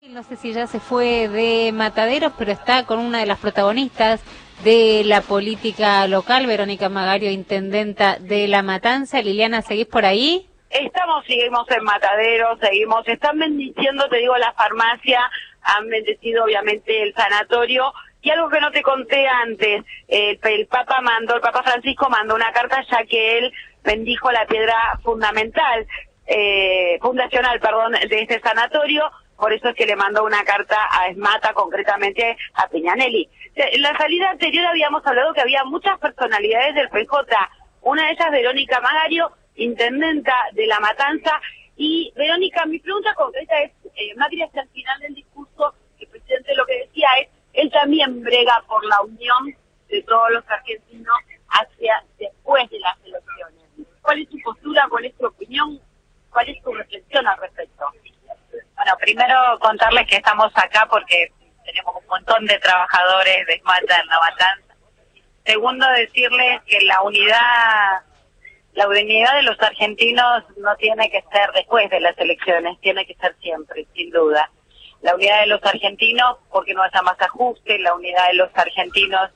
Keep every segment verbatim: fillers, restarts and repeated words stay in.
No sé si ya se fue de Mataderos, pero está con una de las protagonistas de la política local, Verónica Magario, intendenta de La Matanza. Liliana, ¿seguís por ahí? Estamos, seguimos en Mataderos, seguimos, están bendiciendo, te digo, la farmacia, han bendecido obviamente el sanatorio, y algo que no te conté antes, el, el Papa mandó, el Papa Francisco mandó una carta ya que él bendijo la piedra fundamental, eh, fundacional, perdón, de este sanatorio. Por eso es que le mandó una carta a Esmata, concretamente a Peñanelli. En la salida anterior habíamos hablado que había muchas personalidades del P J, una de ellas Verónica Magario, intendenta de La Matanza. Y Verónica, mi pregunta concreta es, eh, Macri hasta el final del discurso, el presidente lo que decía es, él también brega por la unión de todos los argentinos hacia después de las elecciones. ¿Cuál es tu postura, cuál es tu opinión, cuál es tu reflexión al respecto? Bueno, primero contarles que estamos acá porque tenemos un montón de trabajadores de Esmata en La Matanza. Segundo, decirles que la unidad, la unidad de los argentinos no tiene que ser después de las elecciones, tiene que ser siempre, sin duda. La unidad de los argentinos porque no haya más ajuste, la unidad de los argentinos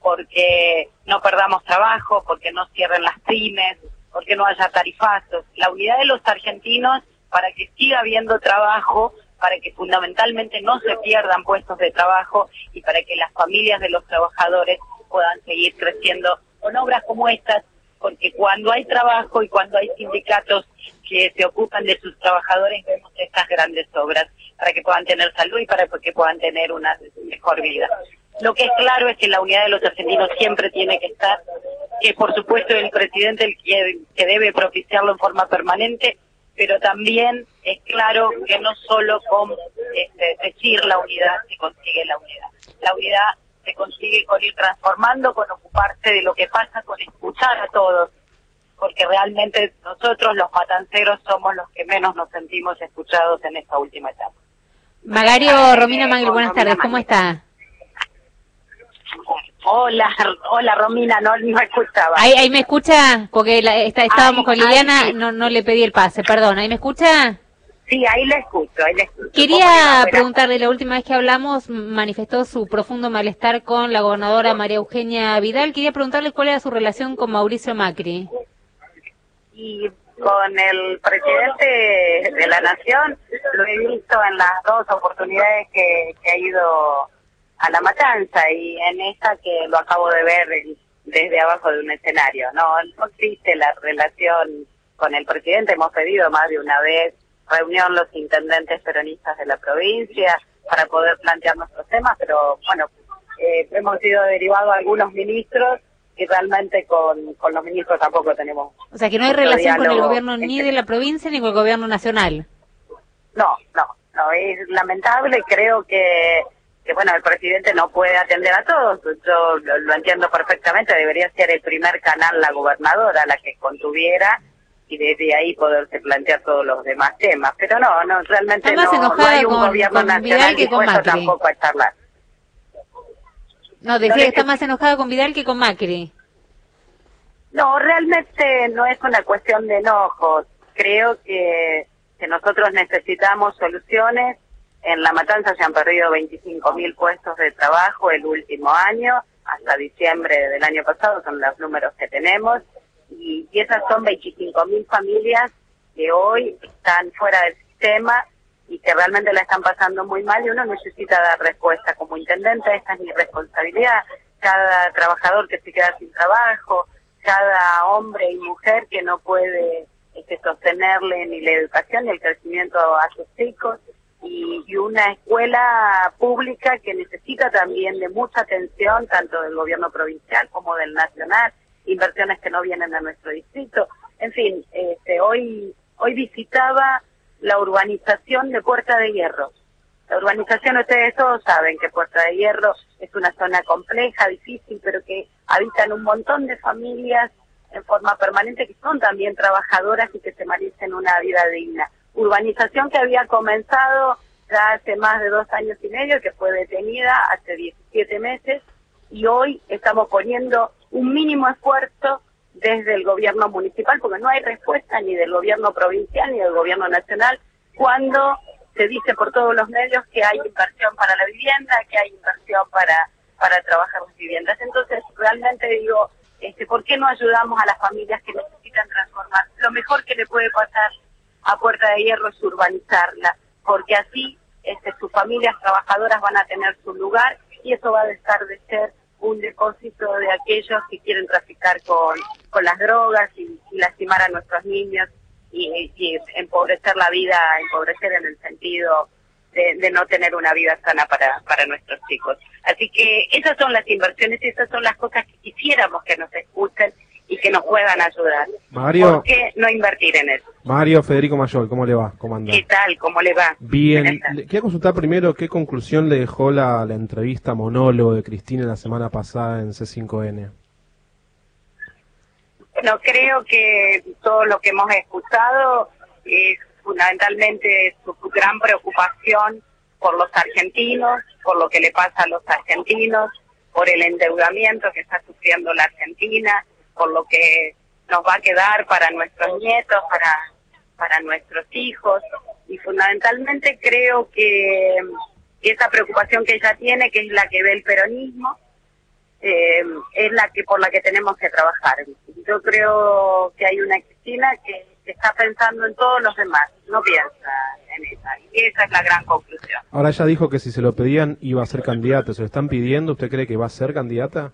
porque no perdamos trabajo, porque no cierren las pymes, porque no haya tarifazos. La unidad de los argentinos para que siga habiendo trabajo, para que fundamentalmente no se pierdan puestos de trabajo y para que las familias de los trabajadores puedan seguir creciendo con obras como estas, porque cuando hay trabajo y cuando hay sindicatos que se ocupan de sus trabajadores, vemos estas grandes obras para que puedan tener salud y para que puedan tener una mejor vida. Lo que es claro es que la unidad de los argentinos siempre tiene que estar, que por supuesto el presidente el que, que debe propiciarlo en forma permanente, pero también es claro que no solo con este, decir la unidad se consigue la unidad. La unidad se consigue con ir transformando, con ocuparse de lo que pasa, con escuchar a todos, porque realmente nosotros los matanceros somos los que menos nos sentimos escuchados en esta última etapa. Magario, Romina Mangel, buenas tardes, ¿cómo está? Hola, hola Romina, no, no escuchaba. Ahí, ahí me escucha, porque la, está, estábamos ahí, con Liliana, ahí, sí. no, no le pedí el pase, perdón, ¿ahí me escucha? Sí, ahí la escucho, ahí la escucho. Quería preguntarle, la última vez que hablamos manifestó su profundo malestar con la gobernadora María Eugenia Vidal, quería preguntarle cuál era su relación con Mauricio Macri. Y con el presidente de la Nación lo he visto en las dos oportunidades que, que ha ido a La Matanza, y en esa que lo acabo de ver desde abajo de un escenario. No, no existe la relación con el presidente. Hemos pedido más de una vez reunión los intendentes peronistas de la provincia para poder plantear nuestros temas, pero bueno, eh, hemos sido derivados a algunos ministros y realmente con, con los ministros tampoco tenemos. O sea que no hay relación con el gobierno ni de la provincia ni con el gobierno nacional. No, no, no, es lamentable, creo que que bueno, el presidente no puede atender a todos, yo lo, lo entiendo perfectamente, debería ser el primer canal la gobernadora, la que contuviera, y desde ahí poderse plantear todos los demás temas, pero no, no, realmente no, no hay un con, gobierno con nacional dispuesto tampoco a charlar. No, decía no, que está más enojada con Vidal que con Macri. No, realmente no es una cuestión de enojos, creo que, que nosotros necesitamos soluciones. En La Matanza se han perdido veinticinco mil puestos de trabajo el último año, hasta diciembre del año pasado, son los números que tenemos, y, y esas son veinticinco mil familias que hoy están fuera del sistema y que realmente la están pasando muy mal, y uno necesita dar respuesta. Como intendente, esta es mi responsabilidad. Cada trabajador que se queda sin trabajo, cada hombre y mujer que no puede este, sostenerle ni la educación ni el crecimiento a sus hijos, y, y una escuela pública que necesita también de mucha atención, tanto del gobierno provincial como del nacional, inversiones que no vienen a nuestro distrito. En fin, este, hoy hoy visitaba la urbanización de Puerta de Hierro. La urbanización, ustedes todos saben que Puerta de Hierro es una zona compleja, difícil, pero que habitan un montón de familias en forma permanente que son también trabajadoras y que se merecen una vida digna. Urbanización que había comenzado ya hace más de dos años y medio, que fue detenida hace diecisiete meses, y hoy estamos poniendo un mínimo esfuerzo desde el gobierno municipal, porque no hay respuesta ni del gobierno provincial ni del gobierno nacional cuando se dice por todos los medios que hay inversión para la vivienda, que hay inversión para, para trabajar las viviendas. Entonces, realmente digo, este, ¿por qué no ayudamos a las familias que necesitan transformar? Lo mejor que le puede pasar a Puerta de Hierro es urbanizarla, porque así este, sus familias trabajadoras van a tener su lugar y eso va a dejar de ser un depósito de aquellos que quieren traficar con, con las drogas y, y lastimar a nuestros niños y, y empobrecer la vida, empobrecer en el sentido de, de no tener una vida sana para, para nuestros chicos. Así que esas son las inversiones y esas son las cosas que quisiéramos que nos escuchen y que nos puedan ayudar. Mario, ¿por qué no invertir en eso? Mario Federico Mayol, ¿cómo le va? ¿Cómo anda? ¿Qué tal? ¿Cómo le va? Bien. Le quiero consultar primero qué conclusión le dejó la, la entrevista monólogo de Cristina la semana pasada en C cinco N. Bueno, creo que todo lo que hemos escuchado es fundamentalmente su, su gran preocupación por los argentinos, por lo que le pasa a los argentinos, por el endeudamiento que está sufriendo la Argentina, por lo que nos va a quedar para nuestros nietos, para, para nuestros hijos, y fundamentalmente creo que esa preocupación que ella tiene, que es la que ve el peronismo, eh, es la que por la que tenemos que trabajar. Yo creo que hay una Cristina que, que está pensando en todos los demás, no piensa en ella, y esa es la gran conclusión. Ahora ella dijo que si se lo pedían iba a ser candidata, ¿se lo están pidiendo? ¿Usted cree que va a ser candidata?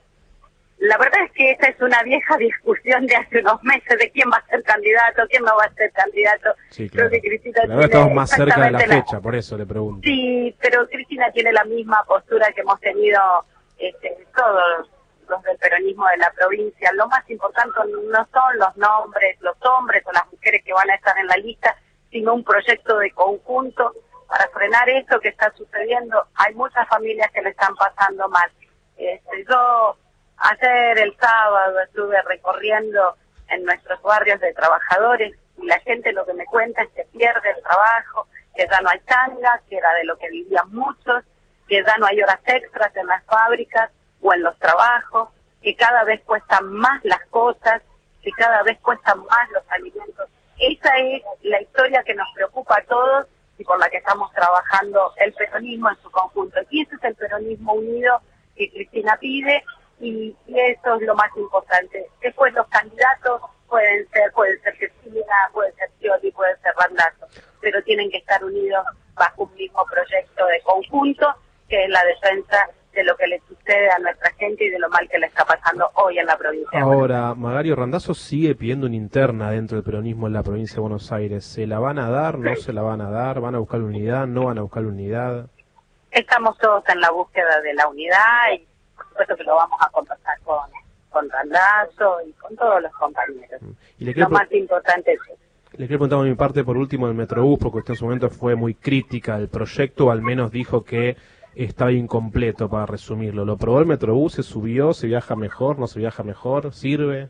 La verdad es que esa es una vieja discusión de hace unos meses de quién va a ser candidato, quién no va a ser candidato. Sí, claro. Creo que Cristina Ahora estamos más cerca de la fecha, la... por eso le pregunto. Sí, pero Cristina tiene la misma postura que hemos tenido este, todos los del peronismo de la provincia. Lo más importante no son los nombres, los hombres o las mujeres que van a estar en la lista, sino un proyecto de conjunto para frenar esto que está sucediendo. Hay muchas familias que le están pasando mal. Este, yo... Ayer, el sábado, estuve recorriendo en nuestros barrios de trabajadores y la gente lo que me cuenta es que pierde el trabajo, que ya no hay changa, que era de lo que vivían muchos, que ya no hay horas extras en las fábricas o en los trabajos, que cada vez cuestan más las cosas, que cada vez cuestan más los alimentos. Esa es la historia que nos preocupa a todos y por la que estamos trabajando el peronismo en su conjunto. Y ese es el peronismo unido que Cristina pide. Y, y eso es lo más importante. Después los candidatos pueden ser, pueden ser Cristina, puede ser Scioli, puede ser Randazzo, pero tienen que estar unidos bajo un mismo proyecto de conjunto, que es la defensa de lo que le sucede a nuestra gente y de lo mal que le está pasando hoy en la provincia. Ahora, Magario Randazzo sigue pidiendo una interna dentro del peronismo en la provincia de Buenos Aires. ¿Se la van a dar? ¿No se la van a dar? ¿Van a buscar la unidad? ¿No van a buscar la unidad? Estamos todos en la búsqueda de la unidad y por supuesto que lo vamos a conversar con, con Randazzo y con todos los compañeros. Y le lo más importante es eso. Le quiero preguntar a mi parte por último el Metrobús, porque usted en su momento fue muy crítica del proyecto, o al menos dijo que estaba incompleto, para resumirlo. ¿Lo probó el Metrobús? ¿Se subió? ¿Se viaja mejor? ¿No se viaja mejor? ¿Sirve?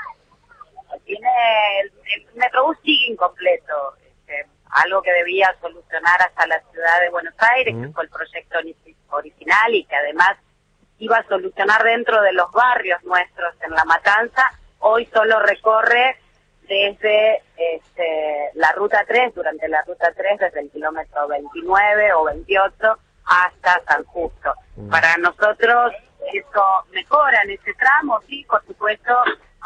Tiene el, el Metrobús sigue incompleto. Este, algo que debía solucionar hasta la ciudad de Buenos Aires, mm. que fue el proyecto original y que además iba a solucionar dentro de los barrios nuestros en La Matanza, hoy solo recorre desde este, la ruta tres, durante la ruta tres, desde el kilómetro veintinueve o veintiocho hasta San Justo. Mm. Para nosotros eso mejora en ese tramo, sí, por supuesto,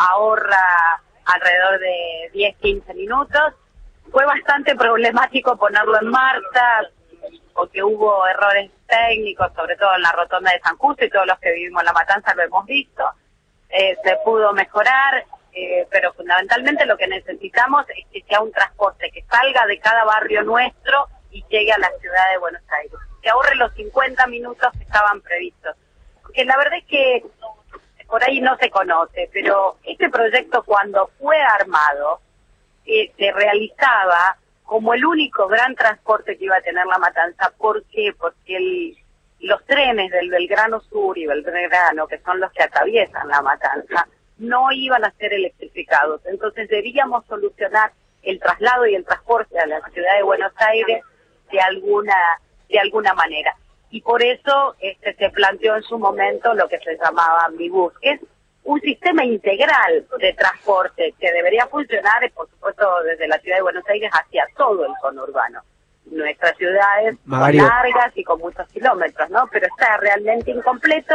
ahorra alrededor de diez a quince minutos. Fue bastante problemático ponerlo en marcha, porque hubo errores técnicos, sobre todo en la rotonda de San Justo, y todos los que vivimos en La Matanza lo hemos visto. Eh, se pudo mejorar, eh, pero fundamentalmente lo que necesitamos es que sea un transporte que salga de cada barrio nuestro y llegue a la ciudad de Buenos Aires, que ahorre los cincuenta minutos que estaban previstos. Porque la verdad es que por ahí no se conoce, pero este proyecto cuando fue armado, eh, se realizaba como el único gran transporte que iba a tener La Matanza. ¿Por qué? Porque el, los trenes del Belgrano Sur y Belgrano, que son los que atraviesan La Matanza, no iban a ser electrificados. Entonces debíamos solucionar el traslado y el transporte a la ciudad de Buenos Aires de alguna de alguna manera. Y por eso este se planteó en su momento lo que se llamaba Ambibus, que es un sistema integral de transporte que debería funcionar, por supuesto, desde la ciudad de Buenos Aires hacia todo el conurbano. nuestras ciudades Magario. son largas y con muchos kilómetros, ¿no? Pero está realmente incompleto,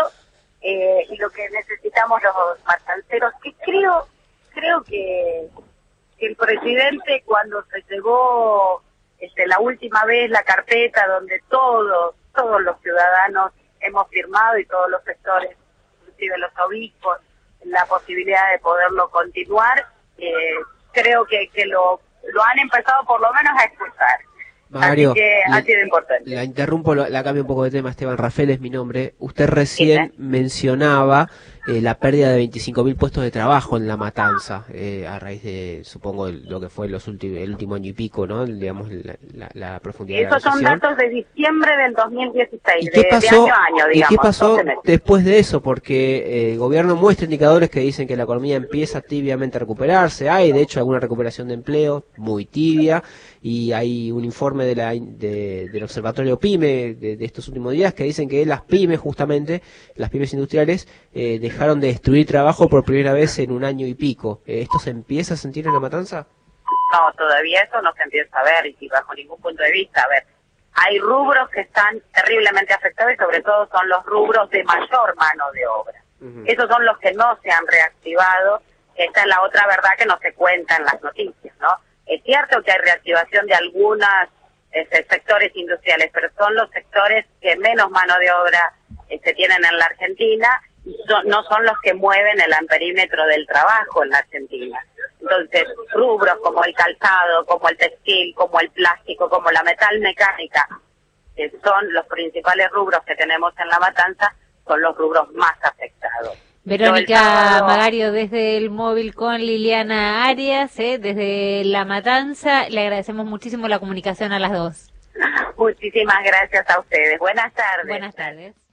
eh, y lo que necesitamos los matanceros, que creo, creo que, que el presidente cuando se llevó este, la última vez la carpeta donde todos, todos los ciudadanos hemos firmado y todos los sectores, inclusive los obispos, la posibilidad de poderlo continuar, eh, creo que, que lo, lo han empezado por lo menos a escuchar. Magario, Así que ha sido importante. La interrumpo, la, la cambio un poco de tema. Esteban Rafael es mi nombre. Usted recién Sí, ¿eh? mencionaba eh, la pérdida de veinticinco mil puestos de trabajo en La Matanza, eh, a raíz de, supongo, el- lo que fue los últimos, el último año y pico, ¿no? El, digamos, la, la, la profundidad de la Esos son recesión. datos de diciembre del dos mil dieciséis, ¿Y de, qué de pasó, año a año, ¿y digamos. qué pasó doce meses. después de eso? Porque eh, el gobierno muestra indicadores que dicen que la economía empieza tibiamente a recuperarse. Hay, de hecho, alguna recuperación de empleo muy tibia. Y hay un informe de la, de, del Observatorio PYME de, de estos últimos días que dicen que las pymes, justamente, las pymes industriales, eh, dejaron de destruir trabajo por primera vez en un año y pico. Eh, ¿Esto se empieza a sentir en La Matanza? No, todavía eso no se empieza a ver, y bajo ningún punto de vista. A ver, hay rubros que están terriblemente afectados y sobre todo son los rubros de mayor mano de obra. Uh-huh. Esos son los que no se han reactivado. Esta es la otra verdad que no se cuenta en las noticias, ¿no? Es cierto que hay reactivación de algunos este, sectores industriales, pero son los sectores que menos mano de obra este, tienen en la Argentina y son, no son los que mueven el amperímetro del trabajo en la Argentina. Entonces, rubros como el calzado, como el textil, como el plástico, como la metalmecánica, que son los principales rubros que tenemos en La Matanza, son los rubros más afectados. Verónica sábado- Magario desde el móvil con Liliana Arias, eh, desde La Matanza. Le agradecemos muchísimo la comunicación a las dos. Muchísimas gracias a ustedes. Buenas tardes. Buenas tardes.